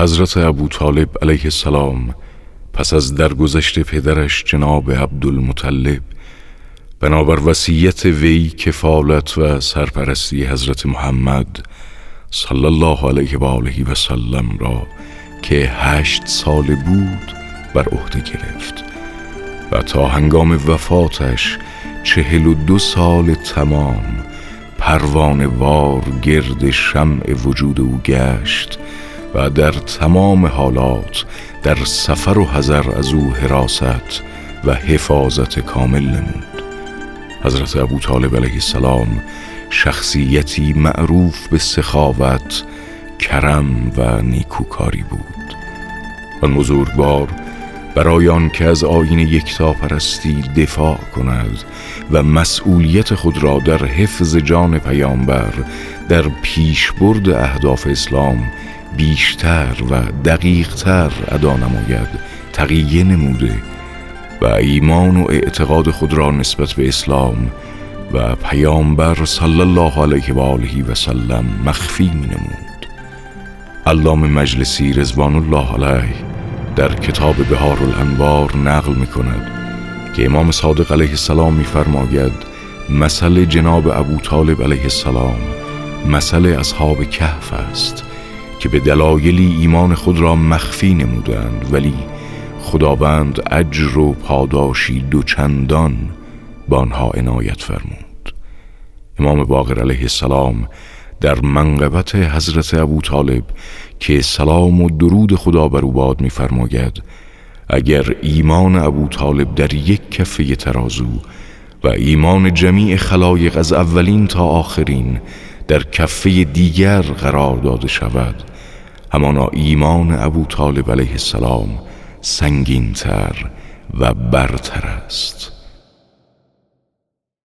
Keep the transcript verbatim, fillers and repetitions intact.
حضرت ابوطالب علیه السلام پس از درگذشت پدرش جناب عبدالمطلب بنابر وصیت وی کفالت و سرپرستی حضرت محمد صلی الله علیه و آله و سلم را که هشت سال بود بر عهده گرفت و تا هنگام وفاتش چهل و دو سال تمام پروانه وار گرد شمع وجود او گشت و در تمام حالات در سفر و حضر از او حراست و حفاظت کامل نمود. حضرت ابوطالب علیه السلام شخصیتی معروف به سخاوت، کرم و نیکوکاری بود. آن بزرگوار برای آن که از آیین یکتاپرستی دفاع کند و مسئولیت خود را در حفظ جان پیامبر در پیشبرد اهداف اسلام بیشتر و دقیقتر ادا نماید تقیه نموده و ایمان و اعتقاد خود را نسبت به اسلام و پیامبر صلی الله علیه و آله و سلم مخفی می نمود. علامه مجلسی رضوان الله علیه در کتاب بهارالانوار نقل می کند که امام صادق علیه السلام می فرماید مثل جناب ابوطالب علیه السلام مثل اصحاب کهف است که به دلایلی ایمان خود را مخفی نمودند، ولی خداوند اجر و پاداشی دوچندان با آنها عنایت فرمود. امام باقر علیه السلام در منقبت حضرت ابوطالب که سلام و درود خدا بر او باد می‌فرماید اگر ایمان ابوطالب در یک کفه ترازو و ایمان جمیع خلایق از اولین تا آخرین در کفه دیگر قرار داده شود، همانا ایمان ابوطالب علیه السلام سنگین‌تر و برتر است.